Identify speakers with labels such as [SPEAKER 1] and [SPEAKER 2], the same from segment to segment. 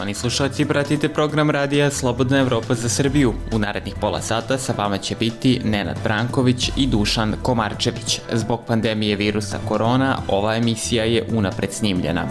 [SPEAKER 1] Poštovani slušalci, pratite program radija Slobodna Evropa za Srbiju. U narednih pola sata sa vama će biti Nenad Branković i Dušan Komarčević. Zbog pandemije virusa korona, ova emisija je unapred snimljena.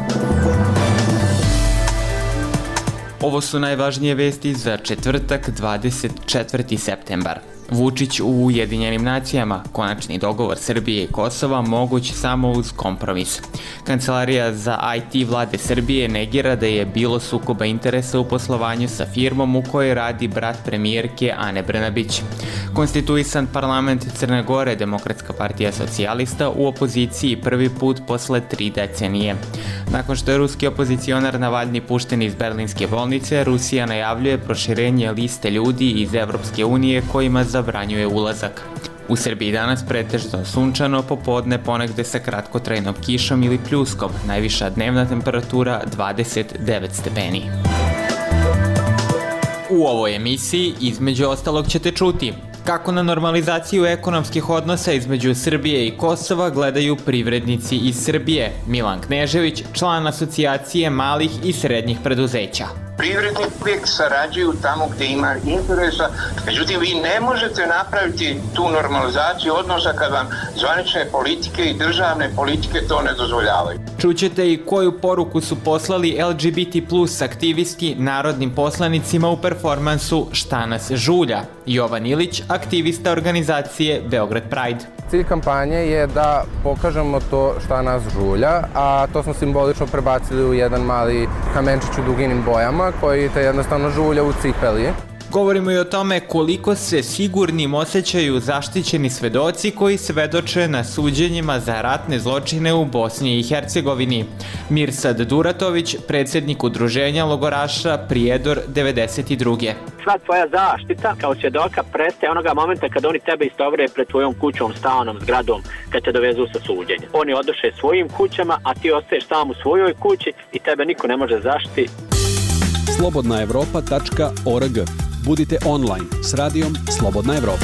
[SPEAKER 1] Ovo su najvažnije vesti za četvrtak 24. septembar. Vučić u Ujedinjenim nacijama, konačni dogovor Srbije i Kosova moguć samo uz kompromis. Kancelarija za IT vlade Srbije negira da je bilo sukoba interesa u poslovanju sa firmom u kojoj radi brat premijerke Ane Brnabić. Konstituisan parlament Crne Gore, Demokratska partija socijalista, u opoziciji prvi put posle 3 decenije. Nakon što je ruski opozicionar Navalni pušten iz berlinske bolnice, Rusija najavljuje proširenje liste ljudi iz Evropske unije kojima zabranjuje ulazak. U Srbiji danas pretežno sunčano, popodne ponegde sa kratkotrajnom kišom ili pljuskom, najviša dnevna temperatura 29 stepeni. U ovoj emisiji, između ostalog, ćete čuti kako na normalizaciju ekonomskih odnosa između Srbije i Kosova gledaju privrednici iz Srbije. Milan Knežević, član asocijacije malih i srednjih preduzeća.
[SPEAKER 2] Privrednici uvijek sarađuju tamo gdje ima interesa, međutim vi ne možete napraviti tu normalizaciju odnosa kad vam zvanične politike i državne politike to ne dozvoljavaju.
[SPEAKER 1] Čućete i koju poruku su poslali LGBT plus aktivisti narodnim poslanicima u performansu Šta nas žulja. Jovan Ilić, aktivista organizacije Beograd Pride.
[SPEAKER 3] Cilj kampanje je da pokažemo to šta nas žulja, a to smo simbolično prebacili u jedan mali kamenčić u duginim bojama koji te jednostavno žulja u cipeli.
[SPEAKER 1] Govorimo i o tome koliko se sigurnim osjećaju zaštićeni svedoci koji svedoče na suđenjima za ratne zločine u Bosni i Hercegovini. Mirsad Duratović, predsjednik udruženja logoraša Prijedor 92.
[SPEAKER 4] Sva tvoja zaštita kao svjedoka prestaje onoga momenta kad oni tebe istovrede pred tvojom kućom, stanom, zgradom, kad te dovezu sa suđenja. Oni odoše svojim kućama, a ti ostaješ sam u svojoj kući i tebe niko ne može zaštiti.
[SPEAKER 5] slobodnaevropa.org. Budite online s radijom Slobodna Evropa.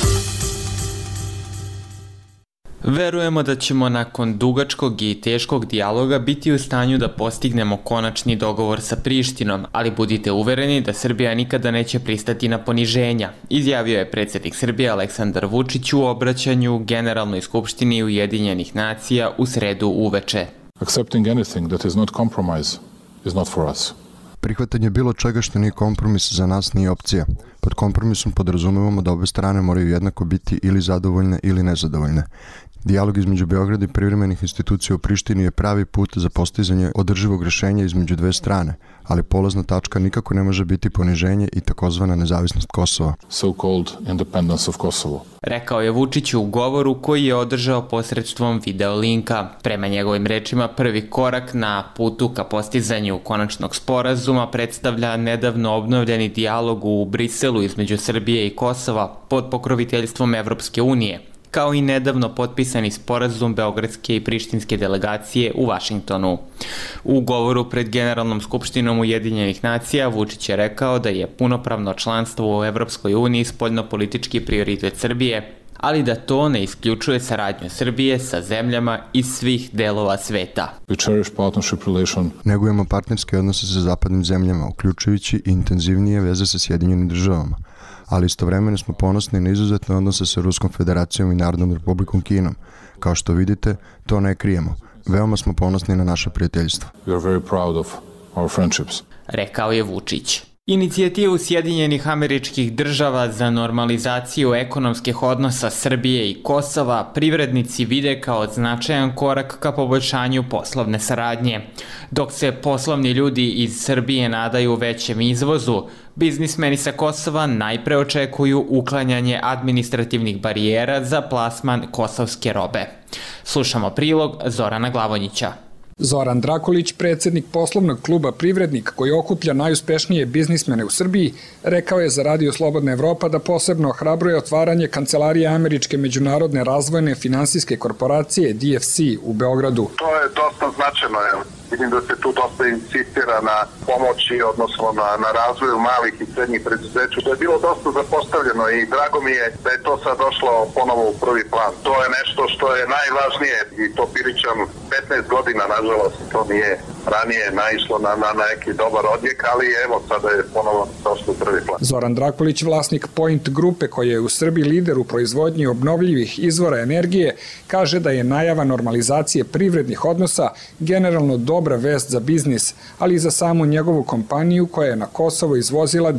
[SPEAKER 1] Verujemo da ćemo nakon dugačkog i teškog dijaloga biti u stanju da postignemo konačni dogovor sa Prištinom, ali budite uvereni da Srbija nikada neće pristati na poniženja, izjavio je predsjednik Srbije Aleksandar Vučić u obraćanju Generalnoj skupštini Ujedinjenih nacija u sredu uveče.
[SPEAKER 6] Accepting anything that is not compromise is not for us.
[SPEAKER 7] Prihvatanje bilo čega što nije kompromis za nas nije opcija. Pod kompromisom podrazumevamo da obe strane moraju jednako biti ili zadovoljne ili nezadovoljne. Dijalog između Beograda i privremenih institucija u Prištini je pravi put za postizanje održivog rješenja između dve strane, ali polazna tačka nikako ne može biti poniženje i takozvana nezavisnost Kosova.
[SPEAKER 6] So-called independence of Kosovo.
[SPEAKER 1] Rekao je Vučić u govoru koji je održao posredstvom videolinka. Prema njegovim rečima, prvi korak na putu ka postizanju konačnog sporazuma predstavlja nedavno obnovljeni dijalog u Briselu između Srbije i Kosova pod pokroviteljstvom Evropske unije, kao i nedavno potpisani sporazum Beogradske i Prištinske delegacije u Vašingtonu. U govoru pred Generalnom skupštinom Ujedinjenih nacija Vučić je rekao da je punopravno članstvo u Evropskoj uniji spoljnopolitički prioritet Srbije, ali da to ne isključuje saradnju Srbije sa zemljama iz svih delova sveta.
[SPEAKER 7] Negujemo partnerske odnose sa zapadnim zemljama, uključujući i intenzivnije veze sa Sjedinjenim državama, ali istovremeno smo ponosni na izuzetne odnose sa Ruskom federacijom i Narodnom republikom Kinom. Kao što vidite, to ne krijemo. Veoma smo ponosni na naše prijateljstvo.
[SPEAKER 1] Rekao je Vučić. Inicijativu Sjedinjenih Američkih Država za normalizaciju ekonomskih odnosa Srbije i Kosova privrednici vide kao značajan korak ka poboljšanju poslovne saradnje. Dok se poslovni ljudi iz Srbije nadaju većem izvozu, biznismeni sa Kosova najpre očekuju uklanjanje administrativnih barijera za plasman kosovske robe. Slušamo prilog Zorana Glavonjića.
[SPEAKER 8] Zoran Drakolić, predsjednik poslovnog kluba Privrednik koji okuplja najuspešnije biznismene u Srbiji, rekao je za Radio Slobodna Evropa da posebno ohrabruje otvaranje kancelarije Američke međunarodne razvojne finansijske korporacije DFC u Beogradu.
[SPEAKER 2] To je dosta značajno, vidim da se tu dosta insistira na pomoći, odnosno na razvoju malih i srednjih preduzeća. To je bilo dosta zapostavljeno i drago mi je da je to sad došlo ponovo u prvi plan. To je nešto što je najvažnije i to pričam 15 godina, nažalost.
[SPEAKER 9] nažalost to nije ranije naišlo na neki dobar odjek, ali evo sada je ponovo došlo u prvi plan.
[SPEAKER 8] Zoran Drakulić, vlasnik Point grupe koja je u Srbiji lider u proizvodnji obnovljivih izvora energije, kaže da je najava normalizacije privrednih odnosa generalno dobra vest za biznis, ali i za samu njegovu kompaniju koja je na Kosovo izvozila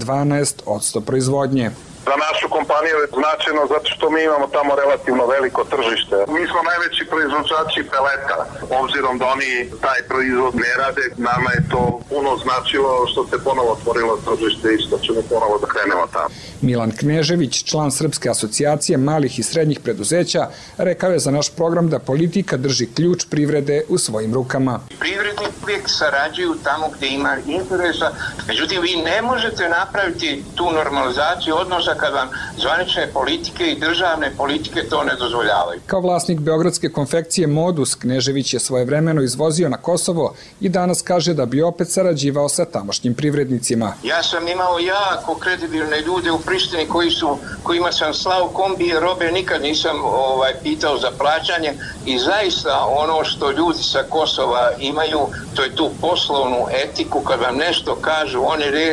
[SPEAKER 8] 12% proizvodnje.
[SPEAKER 9] Za našu kompaniju je značajno zato što mi imamo tamo relativno veliko tržište. Mi smo najveći proizvođači peleta. Obzirom da oni taj proizvod ne rade, nama je to puno značilo što se ponovo otvorilo tržište i što ćemo ponovo da krenemo tamo.
[SPEAKER 8] Milan Knežević, član Srpske asocijacije malih i srednjih preduzeća, rekao je za naš program da politika drži ključ privrede u svojim rukama.
[SPEAKER 2] Privrednik uvijek sarađuju tamo gdje ima interesa, međutim vi ne možete napraviti tu normalizaciju odnosa kad vam zvanične politike i državne politike to ne dozvoljavaju.
[SPEAKER 8] Kao vlasnik beogradske konfekcije Modus, Knežević je svojevremeno izvozio na Kosovo i danas kaže da bi opet sarađivao sa tamošnjim privrednicima.
[SPEAKER 2] Ja sam imao jako kredibilne ljude u Prištini kojima sam slao kombije robe, nikad nisam pitao za plaćanje i zaista ono što ljudi sa Kosova imaju, to je tu poslovnu etiku, kad vam nešto kažu,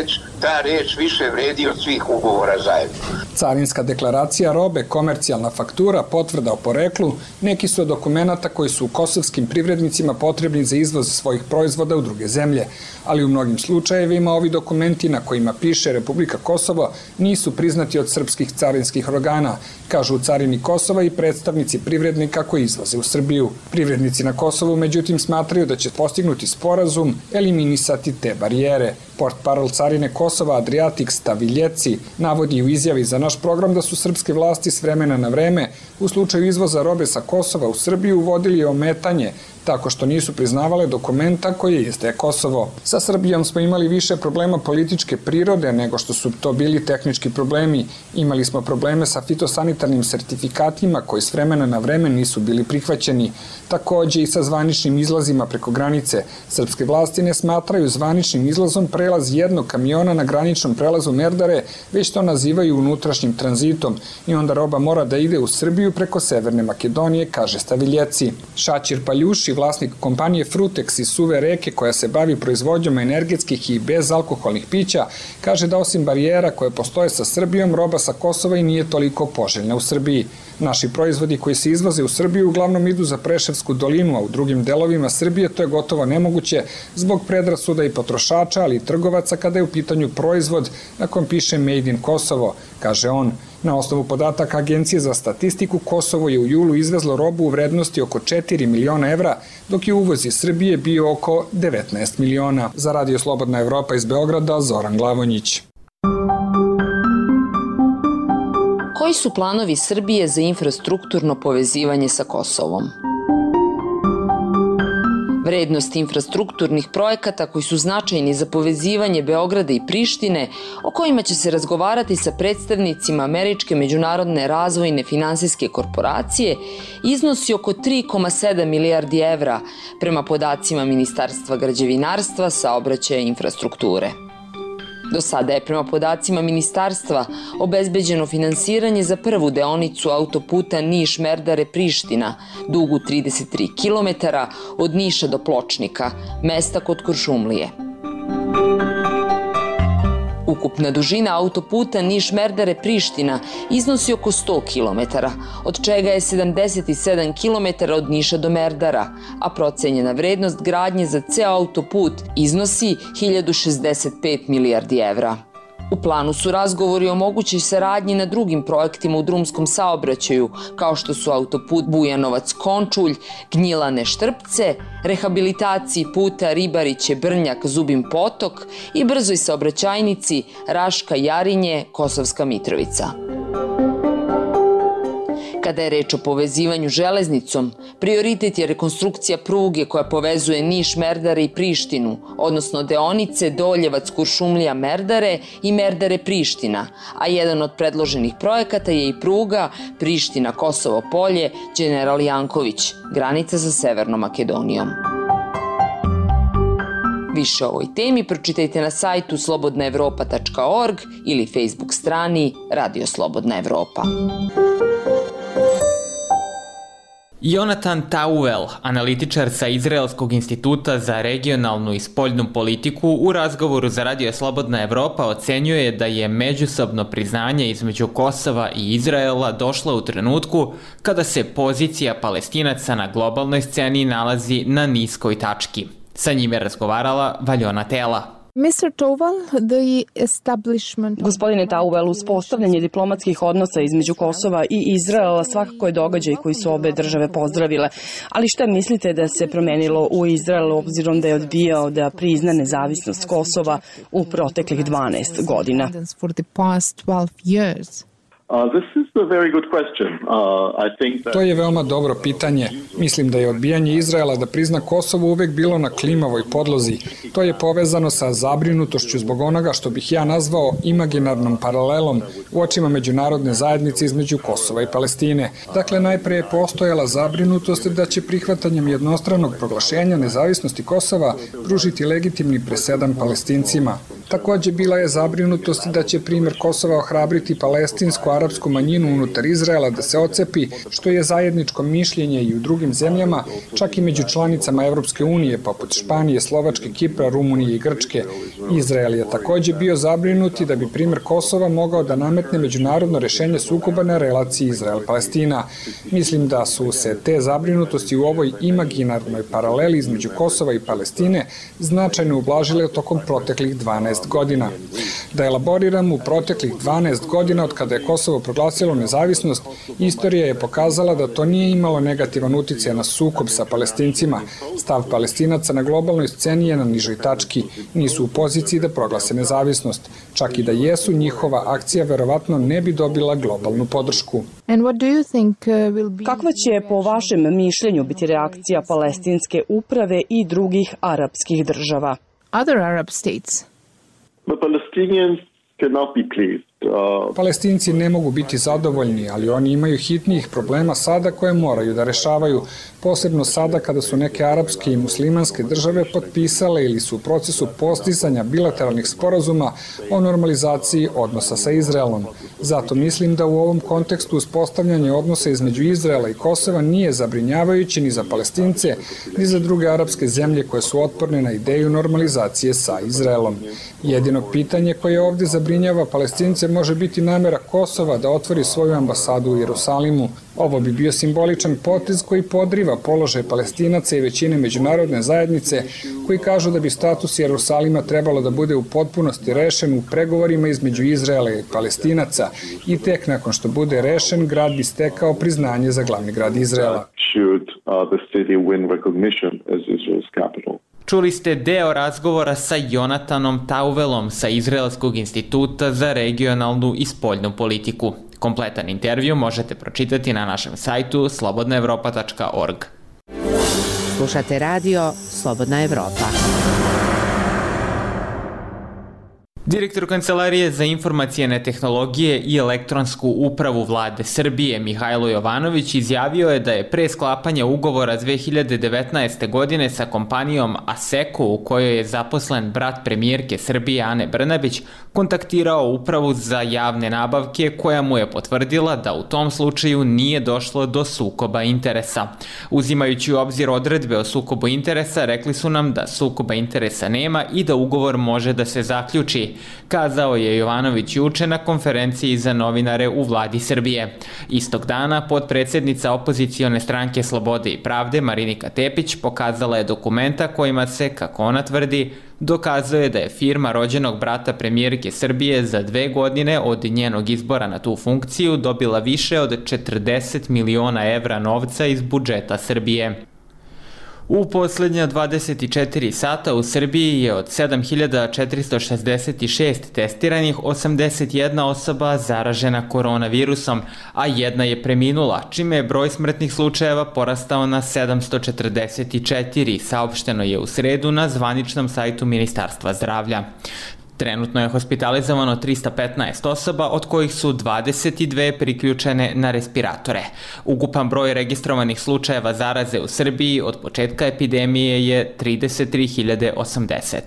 [SPEAKER 2] ta reč više vredi od svih ugovora zajedno.
[SPEAKER 8] Carinska deklaracija robe, komercijalna faktura, potvrda o poreklu, neki su od dokumenata koji su kosovskim privrednicima potrebni za izvoz svojih proizvoda u druge zemlje, ali u mnogim slučajevima ovi dokumenti na kojima piše Republika Kosovo nisu priznati od srpskih carinskih organa, kažu u carini Kosova i predstavnici privrednika koji izvoze u Srbiju. Privrednici na Kosovu međutim smatraju da će postignuti sporazum eliminisati te barijere. Portparol carine Kosova Adriatik Staviljeci navodi u izjavi za naš program da su srpske vlasti s vremena na vreme u slučaju izvoza robe sa Kosova u Srbiju uvodili ometanje tako što nisu priznavale dokumenta koje izdaje Kosovo. Sa Srbijom smo imali više problema političke prirode nego što su to bili tehnički problemi. Imali smo probleme sa fitosanitarnim sertifikatima koji s vremena na vreme nisu bili prihvaćeni. Takođe i sa zvaničnim izlazima preko granice. Srpske vlasti ne smatraju zvaničnim izlazom prelaz jednog kamiona na graničnom prelazu Merdare, već to nazivaju unutrašnjim tranzitom i onda roba mora da ide u Srbiju preko Severne Makedonije, kaže Staviljeci. Šačir Paljuši, vlasnik kompanije Frutex iz Suve Reke koja se bavi proizvodnjom energetskih i bezalkoholnih pića, kaže da osim barijera koje postoje sa Srbijom, roba sa Kosova i nije toliko poželjna u Srbiji. Naši proizvodi koji se izvoze u Srbiju uglavnom idu za Preševsku dolinu, a u drugim delovima Srbije to je gotovo nemoguće zbog predrasuda i potrošača, ali i trgovaca kada je u pitanju proizvod na kom piše Made in Kosovo, kaže on. Na osnovu podataka Agencije za statistiku, Kosovo je u julu izvezlo robu u vrednosti oko 4 miliona evra, dok je uvoz iz Srbije bio oko 19 miliona. Za Radio Slobodna Evropa iz Beograda, Zoran Glavonjić.
[SPEAKER 10] Koji su planovi Srbije za infrastrukturno povezivanje sa Kosovom? Vrednost infrastrukturnih projekata koji su značajni za povezivanje Beograda i Prištine, o kojima će se razgovarati sa predstavnicima Američke međunarodne razvojne finansijske korporacije, iznosi oko 3,7 milijardi evra prema podacima Ministarstva građevinarstva, saobraćaja i infrastrukture. Do sada je prema podacima ministarstva obezbeđeno finansiranje za prvu deonicu autoputa Niš-Merdare-Priština, dugu 33 km od Niša do Pločnika, mesta kod Kuršumlije. Ukupna dužina autoputa Niš-Merdare-Priština iznosi oko 100 km, od čega je 77 km od Niša do Merdara, a procenjena vrednost gradnje za ceo autoput iznosi 1065 milijardi evra. U planu su razgovori o mogućoj saradnji na drugim projektima u drumskom saobraćaju, kao što su autoput Bujanovac-Končulj, Gnjilane-Štrpce, rehabilitaciji puta Ribariće-Brnjak-Zubin Potok i brzoj saobraćajnici Raška-Jarinje-Kosovska Mitrovica. Kada je reč o povezivanju železnicom, prioritet je rekonstrukcija pruge koja povezuje Niš, Merdare i Prištinu, odnosno deonice Doljevac-Kuršumlija-Merdare i Merdare-Priština, a jedan od predloženih projekata je i pruga Priština-Kosovo Polje, Đeneral Janković, granica sa Severnom Makedonijom. Više o ovoj temi pročitajte na sajtu slobodnaevropa.org ili Facebook strani Radio Slobodna Evropa.
[SPEAKER 1] Jonathan Tauvel, analitičar sa Izraelskog instituta za regionalnu i spoljnu politiku, u razgovoru za Radio Slobodna Evropa ocenjuje da je međusobno priznanje između Kosova i Izraela došlo u trenutku kada se pozicija Palestinaca na globalnoj sceni nalazi na niskoj tački. Sa njim je razgovarala Valjona Tela.
[SPEAKER 11] Gospodine Tauvel, uspostavljanje diplomatskih odnosa između Kosova i Izraela svakako je događaj koji su obe države pozdravile. Ali šta mislite da se promenilo u Izraelu obzirom da je odbijao da prizna nezavisnost Kosova u proteklih 12 godina?
[SPEAKER 8] To je veoma dobro pitanje. Mislim da je odbijanje Izraela da prizna Kosovo uvek bilo na klimavoj podlozi. To je povezano sa zabrinutošću zbog onoga što bih ja nazvao imaginarnom paralelom u očima međunarodne zajednice između Kosova i Palestine. Dakle, najpre je postojala zabrinutost da će prihvatanjem jednostranog proglašenja nezavisnosti Kosova pružiti legitimni presedan Palestincima. Takođe, bila je zabrinutost da će primjer Kosova ohrabriti palestinsko-arapsku manjinu unutar Izraela da se ocepi, što je zajedničko mišljenje i u drugim zemljama, čak i među članicama Evropske unije, poput Španije, Slovačke, Kipra, Rumunije i Grčke. Izrael je takođe bio zabrinuti da bi primjer Kosova mogao da nametne međunarodno rešenje sukoba na relaciji Izrael-Palestina. Mislim da su se te zabrinutosti u ovoj imaginarnoj paraleli između Kosova i Palestine značajno ublažile tokom proteklih 12 godina. Da elaboriram, u proteklih 12 godina od kada je Kosovo proglasilo nezavisnost, istorija je pokazala da to nije imalo negativan uticaj na sukob sa Palestincima. Stav Palestinaca na globalnoj sceni je na nižoj tački. Nisu u poziciji da proglase nezavisnost. Čak i da jesu, njihova akcija verovatno ne bi dobila globalnu podršku.
[SPEAKER 11] Kakva će po vašem mišljenju biti reakcija palestinske uprave i drugih arapskih država?
[SPEAKER 12] Other Arab states.
[SPEAKER 13] The Palestinians cannot be pleased.
[SPEAKER 8] Palestinci ne mogu biti zadovoljni, ali oni imaju hitnijih problema sada koje moraju da rešavaju, posebno sada kada su neke arapske i muslimanske države potpisale ili su u procesu postizanja bilateralnih sporazuma o normalizaciji odnosa sa Izraelom. Zato mislim da u ovom kontekstu uspostavljanje odnosa između Izraela i Kosova nije zabrinjavajuće ni za Palestince, ni za druge arapske zemlje koje su otporne na ideju normalizacije sa Izraelom. Jedino pitanje koje ovdje zabrinjava Palestince može biti namera Kosova da otvori svoju ambasadu u Jerusalimu. Ovo bi bio simboličan potez koji podriva položaj Palestinaca i većine međunarodne zajednice koji kažu da bi status Jerusalima trebalo da bude u potpunosti rešen u pregovorima između Izraela i Palestinaca i tek nakon što bude rešen, grad bi stekao priznanje za glavni grad Izraela.
[SPEAKER 1] Čuli ste deo razgovora sa Jonathanom Tauvelom sa Izraelskog instituta za regionalnu i spoljnu politiku. Kompletan intervju možete pročitati na našem sajtu slobodnaevropa.org.
[SPEAKER 12] Slušate radio Slobodna Evropa.
[SPEAKER 1] Direktor Kancelarije za informacijene tehnologije i elektronsku upravu Vlade Srbije Mihajlo Jovanović izjavio je da je pre sklapanja ugovora 2019. godine sa kompanijom Asseco, u kojoj je zaposlen brat premijerke Srbije Ane Brnabić, kontaktirao upravu za javne nabavke koja mu je potvrdila da u tom slučaju nije došlo do sukoba interesa. Uzimajući u obzir odredbe o sukobu interesa, rekli su nam da sukoba interesa nema i da ugovor može da se zaključi, kazao je Jovanović juče na konferenciji za novinare u Vladi Srbije. Istog dana potpredsednica opozicione stranke Slobode i pravde Marinika Tepić pokazala je dokumenta kojima se, kako ona tvrdi, dokazuje da je firma rođenog brata premijerke Srbije za 2 godine od njenog izbora na tu funkciju dobila više od 40 miliona evra novca iz budžeta Srbije. U poslednja 24 sata u Srbiji je od 7466 testiranih 81 osoba zaražena koronavirusom, a jedna je preminula, čime je broj smrtnih slučajeva porastao na 744, saopšteno je u sredu na zvaničnom sajtu Ministarstva zdravlja. Trenutno je hospitalizovano 315 osoba, od kojih su 22 priključene na respiratore. Ukupan broj registrovanih slučajeva zaraze u Srbiji od početka epidemije je 33.080.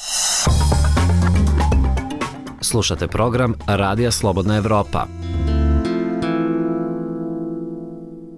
[SPEAKER 14] Slušate program Radija Slobodna Evropa.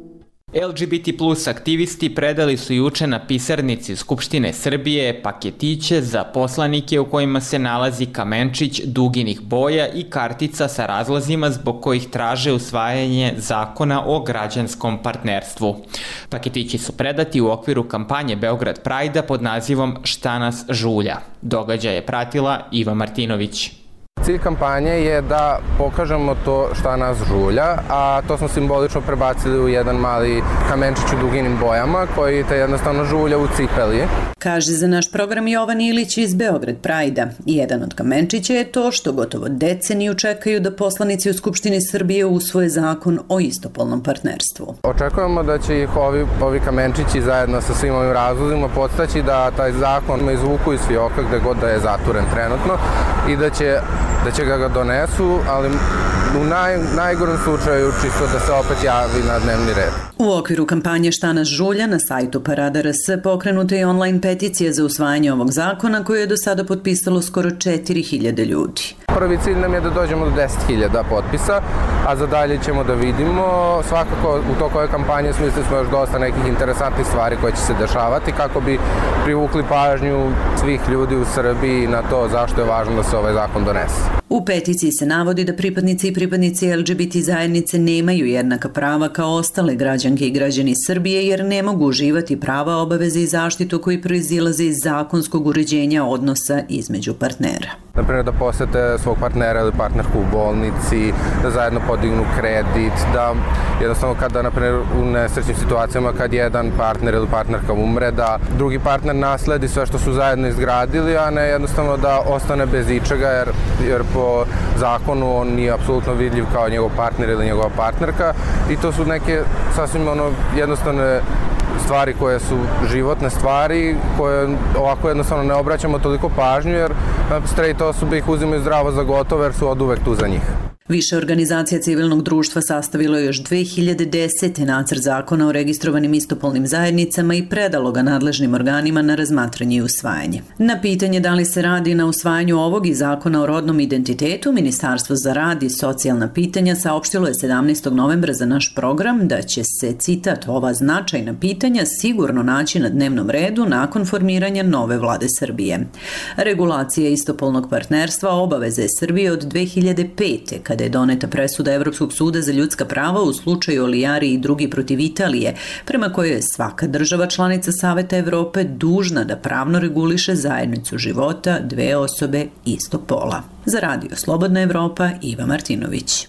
[SPEAKER 1] LGBT plus aktivisti predali su juče na pisarnici Skupštine Srbije paketiće za poslanike u kojima se nalazi kamenčić duginih boja i kartica sa razlozima zbog kojih traže usvajanje zakona o građanskom partnerstvu. Paketići su predati u okviru kampanje Beograd Prajda pod nazivom Šta nas žulja. Događaj je pratila Iva Martinović.
[SPEAKER 3] Cilj kampanje je da pokažemo to šta nas žulja, a to smo simbolično prebacili u jedan mali kamenčić u duginim bojama koji te jednostavno žulja u cipeli.
[SPEAKER 15] Kaže za naš program Jovan Ilić iz Beograd Prajda. Jedan od kamenčića je to što gotovo deceniju čekaju da poslanici u Skupštini Srbije usvoje zakon o istopolnom partnerstvu.
[SPEAKER 3] Očekujemo da će ih ovi kamenčići zajedno sa svim ovim razlozima podstaći da taj zakon izvuku iz fioka gde god da je zaturen trenutno i da će ga donesu, ali u najgorem slučaju čisto da se opet javi na dnevni red.
[SPEAKER 15] U okviru kampanje Šta nas žulja na sajtu Parada.rs pokrenuta je online peticija za usvajanje ovog zakona koju je do sada potpisalo skoro 4000 ljudi.
[SPEAKER 3] Prvi cilj nam je da dođemo do 10.000 potpisa, a za dalje ćemo da vidimo. Svakako u toku ove kampanje smislili smo još dosta nekih interesantnih stvari koje će se dešavati kako bi privukli pažnju svih ljudi u Srbiji na to zašto je važno da se ovaj zakon donese.
[SPEAKER 15] U peticiji se navodi da pripadnici i pripadnici LGBT zajednice nemaju jednaka prava kao ostale građanke i građani Srbije jer ne mogu uživati prava, obaveze i zaštitu koji proizilaze iz zakonskog uređenja odnosa između partnera.
[SPEAKER 3] Naprimjer da posete svog partnera ili partnerku u bolnici, da zajedno podignu kredit, da jednostavno kada, naprimjer, u nesrećnim situacijama kad jedan partner ili partnerka umre, da drugi partner nasledi sve što su zajedno izgradili, a ne jednostavno da ostane bez ičega jer po zakonu on nije apsolutno vidljiv kao njegov partner ili njegova partnerka i to su neke sasvim jednostavne stvari koje su životne stvari koje ovako jednostavno ne obraćamo toliko pažnju jer straight osobe ih uzimaju zdravo za gotovo jer su oduvek tu za njih.
[SPEAKER 15] Više organizacija civilnog društva sastavilo je još 2010. nacrt zakona o registrovanim istopolnim zajednicama i predalo ga nadležnim organima na razmatranje i usvajanje. Na pitanje da li se radi na usvajanju ovog i zakona o rodnom identitetu, Ministarstvo za rad i socijalna pitanja saopštilo je 17. novembra za naš program da će se, citat, ova značajna pitanja sigurno naći na dnevnom redu nakon formiranja nove vlade Srbije. Regulacija istopolnog partnerstva obaveza je Srbije od 2005. kada je doneta presuda Evropskog suda za ljudska prava u slučaju Olijari i drugi protiv Italije, prema kojoj je svaka država članica Saveta Evrope dužna da pravno reguliše zajednicu života dve osobe istog pola. Za Radio Slobodna Evropa, Iva Martinović.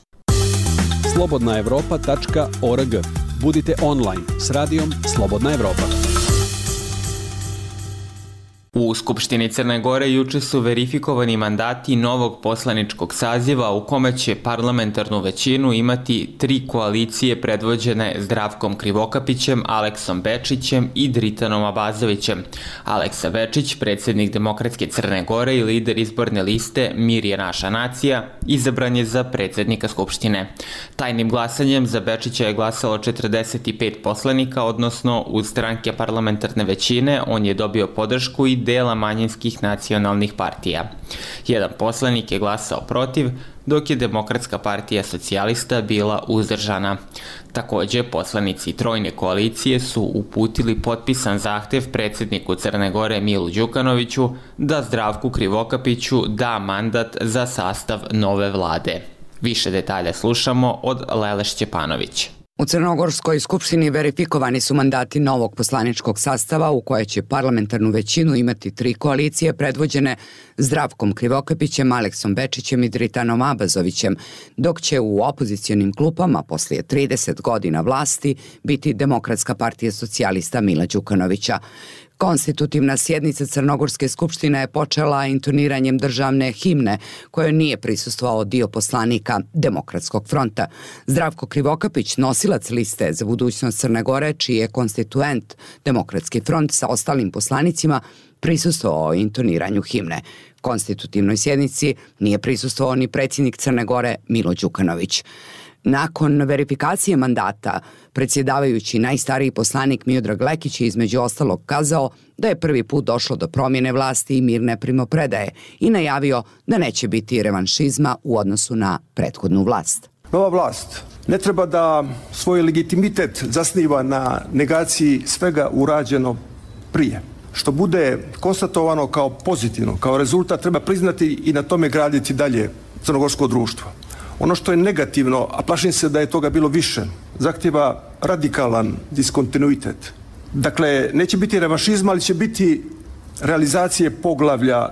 [SPEAKER 5] slobodnaevropa.org. Budite online s radijom Slobodna Evropa.
[SPEAKER 1] U Skupštini Crne Gore juče su verifikovani mandati novog poslaničkog saziva u kome će parlamentarnu većinu imati 3 koalicije predvođene Zdravkom Krivokapićem, Aleksom Bečićem i Dritanom Abazovićem. Aleksa Bečić, predsjednik Demokratske Crne Gore i lider izborne liste Mir je naša nacija, izabran je za predsjednika Skupštine. Tajnim glasanjem za Bečića je glasalo 45 poslanika, odnosno uz stranke parlamentarne većine on je dobio podršku i dela manjinskih nacionalnih partija. Jedan poslanik je glasao protiv, dok je Demokratska partija socijalista bila uzdržana. Takođe, poslanici trojne koalicije su uputili potpisan zahtev predsjedniku Crne Gore Milu Đukanoviću da Zdravku Krivokapiću da mandat za sastav nove vlade. Više detalja slušamo od Lele Šćepanović.
[SPEAKER 16] U Crnogorskoj skupštini verifikovani su mandati novog poslaničkog sastava u koje će parlamentarnu većinu imati 3 koalicije predvođene Zdravkom Krivokapićem, Aleksom Bečićem i Dritanom Abazovićem, dok će u opozicionim klupama poslije 30 godina vlasti biti Demokratska partija socijalista Mila Đukanovića. Konstitutivna sjednica Crnogorske skupštine je počela intoniranjem državne himne, kojoj nije prisustvovao dio poslanika Demokratskog fronta. Zdravko Krivokapić, nosilac liste za budućnost Crne Gore, čiji je konstituent Demokratski front sa ostalim poslanicima, prisustvovao intoniranju himne. Konstitutivnoj sjednici nije prisustvovao ni predsjednik Crne Gore Milo Đukanović. Nakon verifikacije mandata, predsjedavajući najstariji poslanik Miodrag Lekić je između ostalog kazao da je prvi put došlo do promjene vlasti i mirne primopredaje i najavio da neće biti revanšizma u odnosu na prethodnu vlast.
[SPEAKER 17] Nova vlast ne treba da svoj legitimitet zasniva na negaciji svega urađeno prije. Što bude konstatovano kao pozitivno, kao rezultat, treba priznati i na tome graditi dalje crnogorsko društvo. Ono što je negativno, a plašim se da je toga bilo više, zahtjeva radikalan diskontinuitet. Dakle, neće biti revanšizma, ali će biti realizacije poglavlja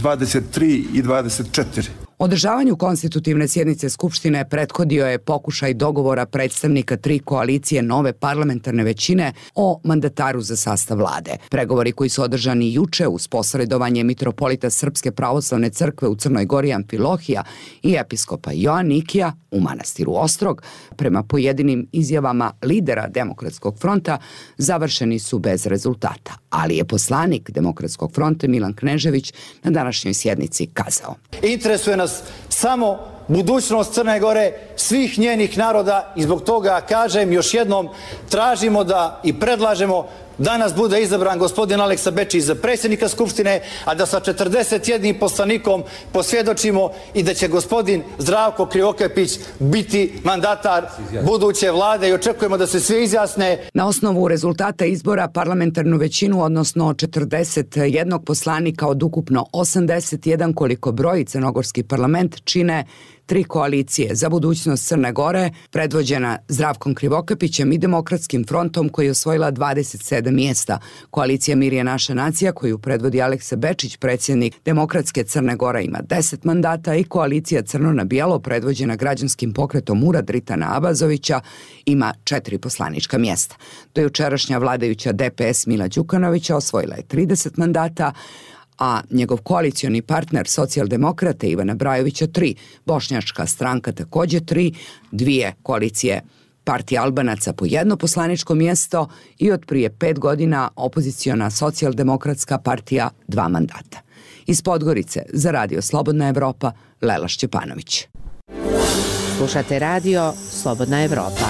[SPEAKER 17] 23 i 24.
[SPEAKER 16] Održavanju konstitutivne sjednice Skupštine prethodio je pokušaj dogovora predstavnika 3 koalicije nove parlamentarne većine o mandataru za sastav vlade. Pregovori koji su održani juče uz posredovanje mitropolita Srpske pravoslavne crkve u Crnoj Gori Amfilohija i episkopa Joanikija u manastiru Ostrog, prema pojedinim izjavama lidera Demokratskog fronta, završeni su bez rezultata. Ali je poslanik Demokratskog fronta Milan Knežević na današnjoj sjednici kazao:
[SPEAKER 18] Interesuje nas samo budućnost Crne Gore, svih njenih naroda i zbog toga kažem još jednom, tražimo da i predlažemo danas bude izabran gospodin Aleksa Bečić za predsjednika Skupštine, a da sa 41 poslanikom posvjedočimo i da će gospodin Zdravko Krivokapić biti mandatar buduće vlade i očekujemo da se svi izjasne.
[SPEAKER 16] Na osnovu rezultata izbora parlamentarnu većinu, odnosno 41 poslanika od ukupno 81 koliko broji crnogorski parlament, čine 3 koalicije za budućnost Crne Gore, predvođena Zdravkom Krivokapićem i Demokratskim frontom koji je osvojila 27 mjesta. Koalicija Mir je naša nacija koju predvodi Aleksa Bečić, predsjednik Demokratske Crne Gore, ima 10 mandata i koalicija Crno na bijelo predvođena građanskim pokretom Mura Dritana Abazovića ima 4 poslanička mjesta. Do jučerašnja vladajuća DPS Mila Đukanovića osvojila je 30 mandata, a njegov koalicioni partner socijaldemokrate Ivana Brajovića 3, bošnjačka stranka također 3, 2 koalicije Partija Albanaca po 1 poslaničko mjesto i od prije 5 godina opoziciona socijaldemokratska partija 2 mandata. Iz Podgorice za Radio Slobodna Evropa, Lela Šćepanović.
[SPEAKER 12] Slušate Radio Slobodna Evropa.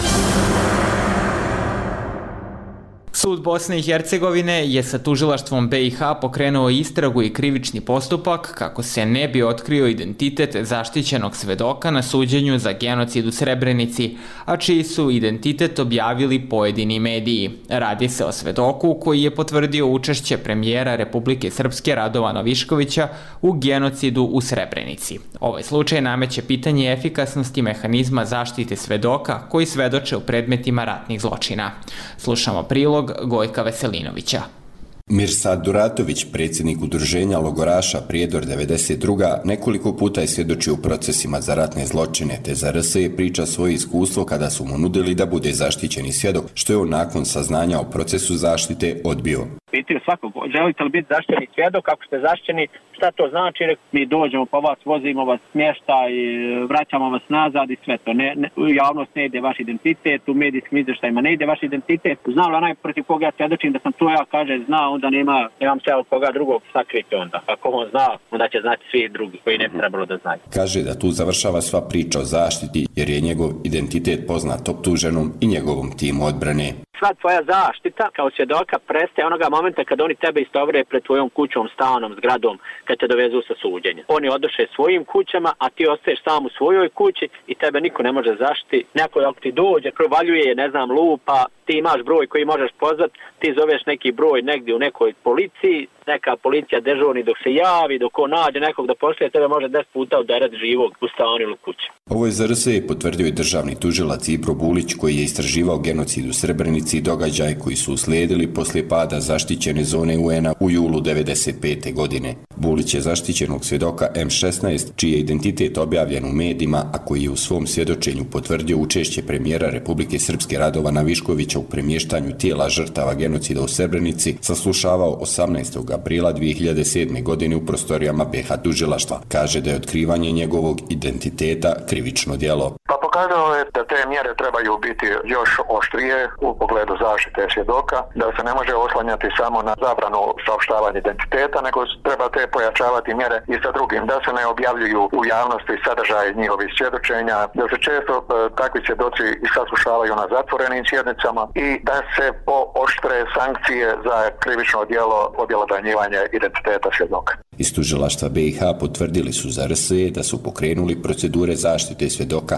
[SPEAKER 1] Sud Bosne i Hercegovine je sa tužilaštvom BiH pokrenuo istragu i krivični postupak kako se ne bi otkrio identitet zaštićenog svedoka na suđenju za genocid u Srebrenici, a čiji su identitet objavili pojedini mediji. Radi se o svedoku koji je potvrdio učešće premijera Republike Srpske Radovana Viškovića u genocidu u Srebrenici. Ovaj slučaj nameće pitanje efikasnosti mehanizma zaštite svedoka koji svedoče u predmetima ratnih zločina. Slušamo prilog Gojka Veselinovića.
[SPEAKER 19] Mirsad Duratović, predsjednik udruženja logoraša Prijedor 92. nekoliko puta je svjedočio u procesima za ratne zločine, te za RS je priča svoje iskustvo kada su mu nudili da bude zaštićeni svjedok, što je on nakon saznanja o procesu zaštite odbio.
[SPEAKER 4] Pitaju svakog, želite li biti zaštićeni svjedok, ako ste zaštićeni, šta to znači? Mi dođemo pa vas, vozimo vas smještaj, vraćamo vas nazad i sve to. U javnost ne ide vaš identitet, u medijskim izvještajima ne ide vaš identitet. Znam li onaj protiv koga ja svjedočim da sam to ja, kaže, zna, onda nemam se od koga drugog sakriti onda. Ako on zna, onda će znati svi drugi koji ne bi trebalo da znaju.
[SPEAKER 19] Kaže da tu završava sva priča o zaštiti jer je njegov identitet poznat optuženom i njegovom timu odbrane.
[SPEAKER 4] Sva tvoja zaštita kao svjedoka prestaje onoga momenta kad oni tebe istovre pred tvojom kućom, stanom, zgradom, kad te dovezu sa suđenja. Oni odoše svojim kućama, a ti ostaješ sam u svojoj kući i tebe niko ne može zaštiti. Neko ako ti dođe, provaljuje, ne znam, lupa, ti imaš broj koji možeš pozvat, ti zoveš neki broj negdje u nekoj policiji, neka policija dežurni dok se javi, dok on nađe nekog da pošalje, tebe može 10 puta udarat živog u stanu ili kući.
[SPEAKER 19] Ovo je za RS potvrdio i državni tužilac Ibro Bulić koji je istraživao genocid u Srebrenici i događaje koji su uslijedili poslije pada zaštićene zone UN-a u julu 1995. godine. Bulić je zaštićenog svjedoka M16, čiji je identitet objavljen u medijima, a koji je u svom svjedočenju potvrdio učešće premijera Republike Srpske Radovana Viškovića u premještanju tijela žrtava genocida u Srebrenici, saslušavao 18. aprila 2007. godine u prostorijama BiH tužilaštva. Kaže da je otkrivanje njegovog identiteta krivično djelo.
[SPEAKER 9] Pa pokazalo je da te mjere trebaju biti još oštrije u pogledu zaštite svjedoka, da se ne može oslanjati samo na zabranu saopštavanja identiteta, nego treba te pojačavati mjere i sa drugim, da se ne objavljuju u javnosti sadržaj njihovih svjedočenja, da se često takvi svjedoci i saslušavaju na zatvorenim sjednicama i da se pooštre sankcije za krivično djelo objelodanjivanja identiteta svjedoka.
[SPEAKER 19] Iz tužilaštva BiH potvrdili su za RS da su pokrenuli procedure zaštite svjedoka propisane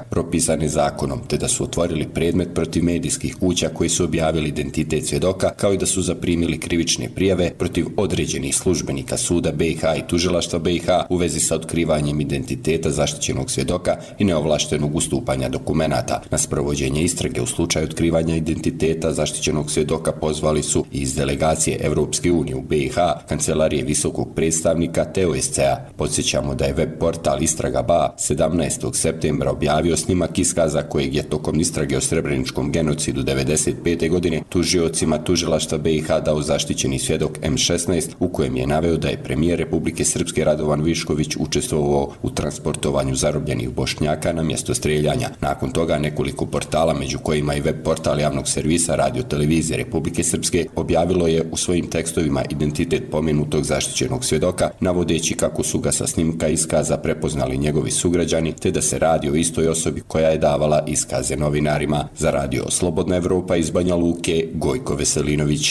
[SPEAKER 19] propisane zakonom, te da su otvorili predmet protiv medijskih kuća koji su objavili identitet svjedoka, kao i da su zaprimili krivične prijave protiv određenih službenika suda BiH i tužilaštva BiH u vezi sa otkrivanjem identiteta zaštićenog svjedoka i neovlaštenog ustupanja dokumenata. Na sprovođenje istrage u slučaju otkrivanja identiteta zaštićenog svjedoka pozvali su iz delegacije Evropske unije u BiH, Kancelarije visokog predstavnika te OSCE-a. Podsjećamo da je web portal Istraga.ba 17. septembra objavio snimak iskaza kojeg je tokom istrage o srebreničkom genocidu 1995. godine tužiocima tužilaštva BiH dao zaštićeni svjedok M16, u kojem je naveo da je premijer Republike Srpske Radovan Višković učestvovao u transportovanju zarobljenih Bošnjaka na mjesto streljanja. Nakon toga nekoliko portala, među kojima i web portal javnog servisa Radio Televizije Republike Srpske, objavilo je u svojim tekstovima identitet pomenutog zaštićenog svjedoka, navodeći kako su ga sa snimka iskaza prepoznali njegovi sugrađani, te da se radi o istoj osobi koja je davala iskaze novinarima. Za Radio Slobodna Evropa iz Banja Luke, Gojko Veselinović.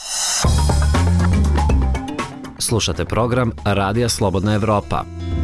[SPEAKER 14] Slušate program Radija Slobodna Evropa.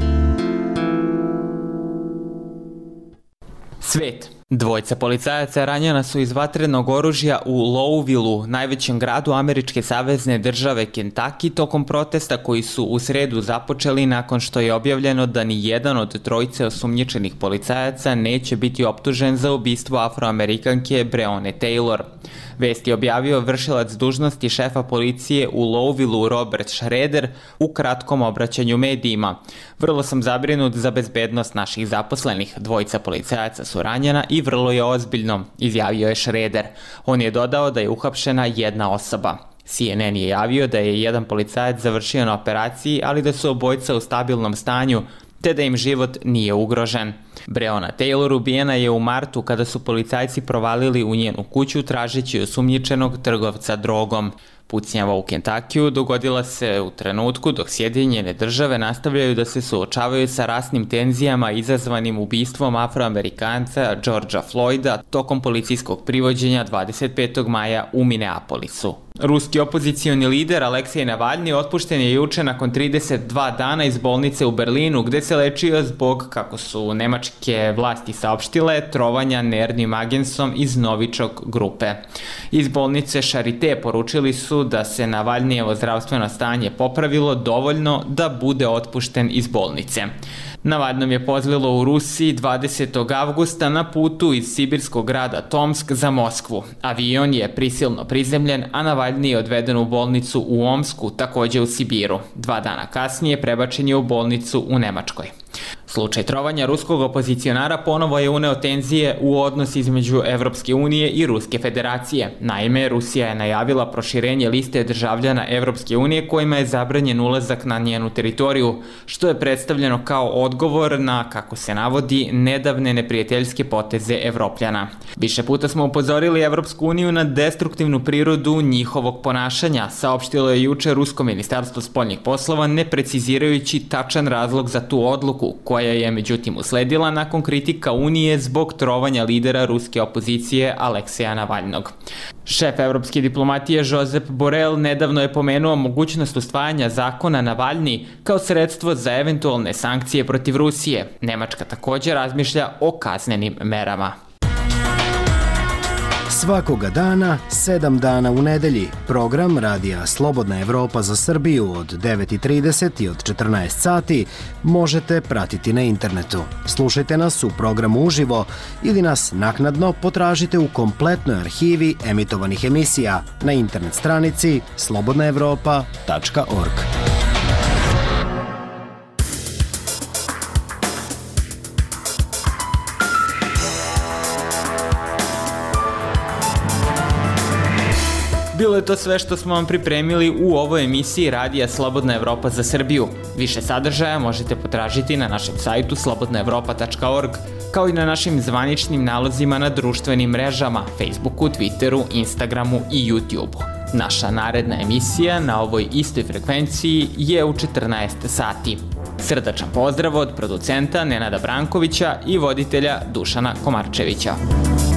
[SPEAKER 1] Svet. Dvojica policajaca ranjena su iz vatrenog oružja u Louisvilleu, najvećem gradu američke savezne države Kentucky, tokom protesta koji su u sredu započeli nakon što je objavljeno da ni jedan od trojice osumnjičenih policajaca neće biti optužen za ubistvo Afroamerikanke Breone Taylor. Vest je objavio vršilac dužnosti šefa policije u Louisvilleu Robert Schroeder u kratkom obraćanju medijima. Vrlo sam zabrinut za bezbednost naših zaposlenih. Dvojica policajaca su ranjena i vrlo je ozbiljno, izjavio je Schroeder. On je dodao da je uhapšena jedna osoba. CNN je javio da je jedan policajac završio na operaciji, ali da su obojica u stabilnom stanju, te da im život nije ugrožen. Breonna Taylor ubijena je u martu kada su policajci provalili u njenu kuću tražeći osumnjičenog trgovca drogom. Pucnjava u Kentakiju dogodila se u trenutku dok Sjedinjene države nastavljaju da se suočavaju sa rasnim tenzijama izazvanim ubistvom Afroamerikanca Georgea Floyda tokom policijskog privođenja 25. maja u Minneapolisu. Ruski opozicioni lider Aleksej Navalni otpušten je juče nakon 32 dana iz bolnice u Berlinu, gde se lečio zbog, kako su nemačke vlasti saopštile, trovanja nervnim agensom iz Novičok grupe. Iz bolnice Charité poručili su da se Navalnijevo zdravstveno stanje popravilo dovoljno da bude otpušten iz bolnice. Navalnom je pozlilo u Rusiji 20. avgusta na putu iz sibirskog grada Tomsk za Moskvu. Avion je prisilno prizemljen, a Navalni je odveden u bolnicu u Omsku, takođe u Sibiru. 2 dana kasnije prebačen je u bolnicu u Nemačkoj. Slučaj trovanja ruskog opozicionara ponovo je uneo tenzije u odnos između Evropske unije i Ruske federacije. Naime, Rusija je najavila proširenje liste državljana Evropske unije kojima je zabranjen ulazak na njenu teritoriju, što je predstavljeno kao odgovor na, kako se navodi, nedavne neprijateljske poteze Evropljana. Više puta smo upozorili Evropsku uniju na destruktivnu prirodu njihovog ponašanja, saopštilo je juče Rusko ministarstvo spoljnih poslova, ne precizirajući tačan razlog za tu odluku, koja je međutim usledila nakon kritika Unije zbog trovanja lidera ruske opozicije Alekseja Navalnog. Šef evropske diplomatije Josep Borrell nedavno je pomenuo mogućnost usvajanja zakona Navalni kao sredstvo za eventualne sankcije protiv Rusije. Nemačka također razmišlja o kaznenim merama.
[SPEAKER 20] Svakoga dana, 7 dana u nedelji, program Radija Slobodna Evropa za Srbiju od 9:30 i od 14 sati možete pratiti na internetu. Slušajte nas u programu uživo ili nas naknadno potražite u kompletnoj arhivi emitovanih emisija na internet stranici slobodnaevropa.org.
[SPEAKER 1] Bilo je to sve što smo vam pripremili u ovoj emisiji Radija Slobodna Evropa za Srbiju. Više sadržaja možete potražiti na našem sajtu slobodnaevropa.org, kao i na našim zvaničnim nalozima na društvenim mrežama, Facebooku, Twitteru, Instagramu i YouTubeu. Naša naredna emisija na ovoj istoj frekvenciji je u 14 sati. Srdačan pozdrav od producenta Nenada Brankovića i voditelja Dušana Komarčevića.